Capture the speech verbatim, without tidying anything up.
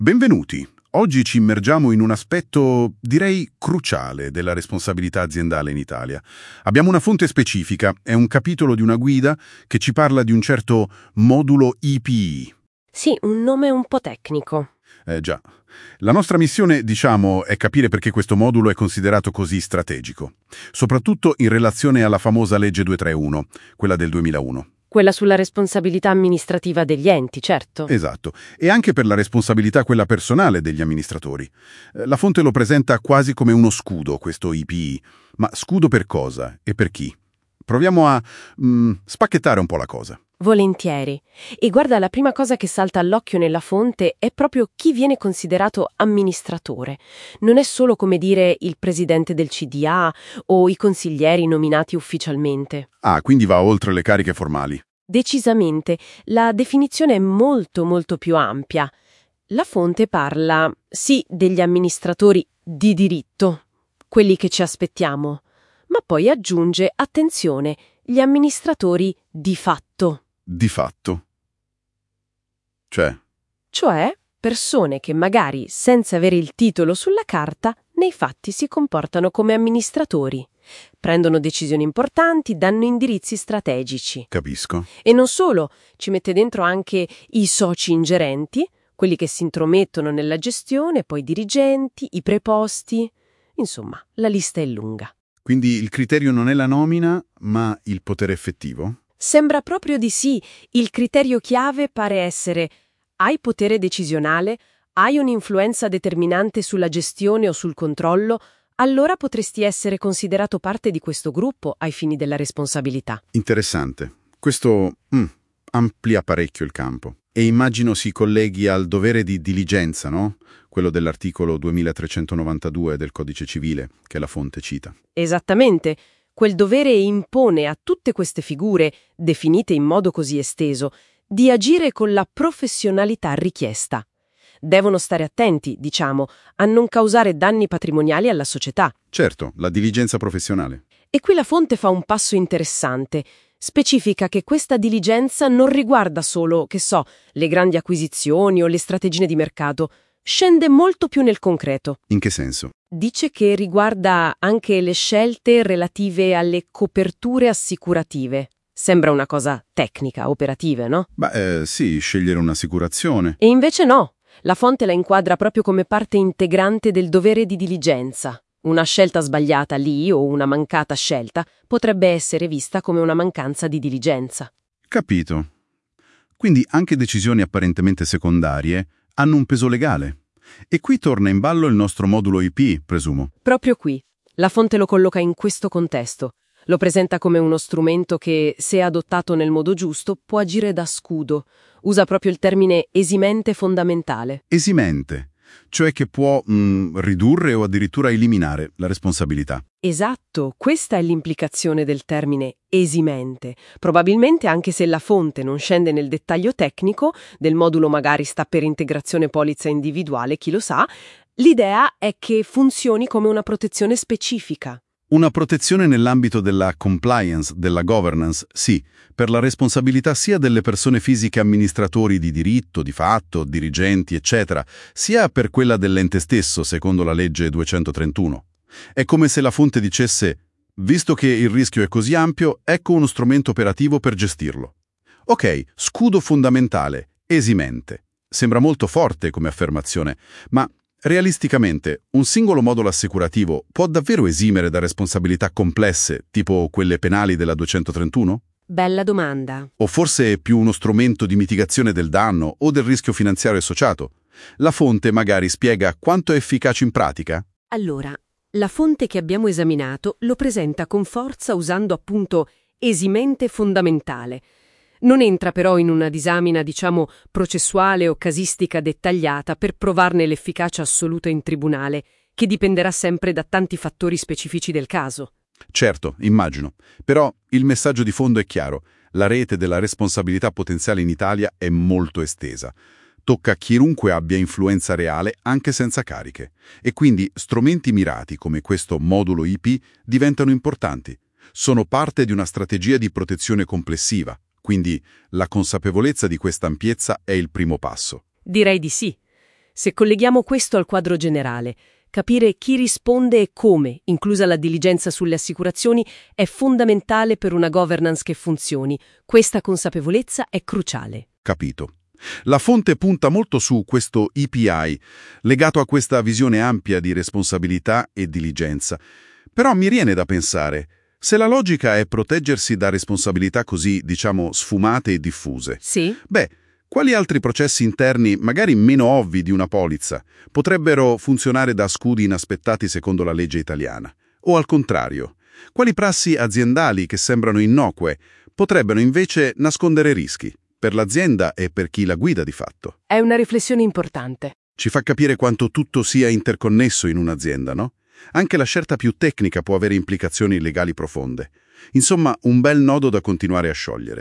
Benvenuti. Oggi ci immergiamo in un aspetto, direi, cruciale della responsabilità aziendale in Italia. Abbiamo una fonte specifica, è un capitolo di una guida che ci parla di un certo modulo I P I. Sì, un nome un po' tecnico. Eh già. La nostra missione, diciamo, è capire perché questo modulo è considerato così strategico, soprattutto in relazione alla famosa legge duecentotrentuno, quella del duemilauno. Quella sulla responsabilità amministrativa degli enti, certo. Esatto, e anche per la responsabilità quella personale degli amministratori. Eh, La fonte lo presenta quasi come uno scudo, questo I P I. Ma scudo per cosa e per chi? Proviamo a mm, spacchettare un po' la cosa. Volentieri. E guarda, la prima cosa che salta all'occhio nella fonte è proprio chi viene considerato amministratore. Non è solo come dire il presidente del C D A o i consiglieri nominati ufficialmente. Ah, quindi va oltre le cariche formali. Decisamente, la definizione è molto molto più ampia. La fonte parla, sì, degli amministratori di diritto, quelli che ci aspettiamo, ma poi aggiunge, attenzione, gli amministratori di fatto, Di fatto. Cioè, cioè persone che magari, senza avere il titolo sulla carta, nei fatti si comportano come amministratori. Prendono decisioni importanti, danno indirizzi strategici. capisco. E non solo, ci mette dentro anche i soci ingerenti, quelli che si intromettono nella gestione, poi i dirigenti, i preposti. Insomma, la lista è lunga. Quindi il criterio non è la nomina, ma il potere effettivo? Sembra proprio di sì. Il criterio chiave pare essere: hai potere decisionale, hai un'influenza determinante sulla gestione o sul controllo, allora potresti essere considerato parte di questo gruppo ai fini della responsabilità. Interessante. Questo mm, amplia parecchio il campo. E immagino si colleghi al dovere di diligenza, no? Quello dell'articolo duemilatrecentonovantadue del Codice Civile, che la fonte cita. Esattamente. Quel dovere impone a tutte queste figure, definite in modo così esteso, di agire con la professionalità richiesta. Devono stare attenti, diciamo, a non causare danni patrimoniali alla società. Certo, la diligenza professionale. E qui la fonte fa un passo interessante. Specifica che questa diligenza non riguarda solo, che so, le grandi acquisizioni o le strategie di mercato. Scende molto più nel concreto. In che senso? Dice che riguarda anche le scelte relative alle coperture assicurative. Sembra una cosa tecnica, operativa, no? Beh, eh, sì, scegliere un'assicurazione. E invece no. La fonte la inquadra proprio come parte integrante del dovere di diligenza. Una scelta sbagliata lì o una mancata scelta potrebbe essere vista come una mancanza di diligenza. Capito. Quindi anche decisioni apparentemente secondarie hanno un peso legale. E qui torna in ballo il nostro modulo I P, presumo. Proprio qui. La fonte lo colloca in questo contesto. Lo presenta come uno strumento che, se adottato nel modo giusto, può agire da scudo. Usa proprio il termine esimente fondamentale. Esimente, cioè che può mh, ridurre o addirittura eliminare la responsabilità. Esatto, questa è l'implicazione del termine esimente. Probabilmente, anche se la fonte non scende nel dettaglio tecnico, del modulo magari sta per integrazione polizza individuale, chi lo sa, l'idea è che funzioni come una protezione specifica. Una protezione nell'ambito della compliance, della governance, sì, per la responsabilità sia delle persone fisiche amministratori di diritto, di fatto, dirigenti, eccetera, sia per quella dell'ente stesso, secondo la legge duecentotrentuno. È come se la fonte dicesse: visto che il rischio è così ampio, ecco uno strumento operativo per gestirlo. Ok, scudo fondamentale, esimente. Sembra molto forte come affermazione, ma realisticamente, un singolo modulo assicurativo può davvero esimere da responsabilità complesse, tipo quelle penali della duecentotrentuno? Bella domanda. O forse è più uno strumento di mitigazione del danno o del rischio finanziario associato? La fonte magari spiega quanto è efficace in pratica? Allora, la fonte che abbiamo esaminato lo presenta con forza usando appunto esimente fondamentale. Non entra però in una disamina, diciamo, processuale o casistica dettagliata per provarne l'efficacia assoluta in tribunale, che dipenderà sempre da tanti fattori specifici del caso. Certo, immagino. Però il messaggio di fondo è chiaro. La rete della responsabilità potenziale in Italia è molto estesa. Tocca chiunque abbia influenza reale anche senza cariche. E quindi strumenti mirati come questo modulo I P diventano importanti. Sono parte di una strategia di protezione complessiva. Quindi la consapevolezza di questa ampiezza è il primo passo. Direi di sì. Se colleghiamo questo al quadro generale, capire chi risponde e come, inclusa la diligenza sulle assicurazioni, è fondamentale per una governance che funzioni. Questa consapevolezza è cruciale. Capito. La fonte punta molto su questo E P I, legato a questa visione ampia di responsabilità e diligenza. Però mi viene da pensare, se la logica è proteggersi da responsabilità così, diciamo, sfumate e diffuse, Sì? beh, quali altri processi interni, magari meno ovvi di una polizza, potrebbero funzionare da scudi inaspettati secondo la legge italiana? O al contrario, quali prassi aziendali che sembrano innocue potrebbero invece nascondere rischi per l'azienda e per chi la guida di fatto? È una riflessione importante. Ci fa capire quanto tutto sia interconnesso in un'azienda, no? Anche la scelta più tecnica può avere implicazioni legali profonde. Insomma, un bel nodo da continuare a sciogliere.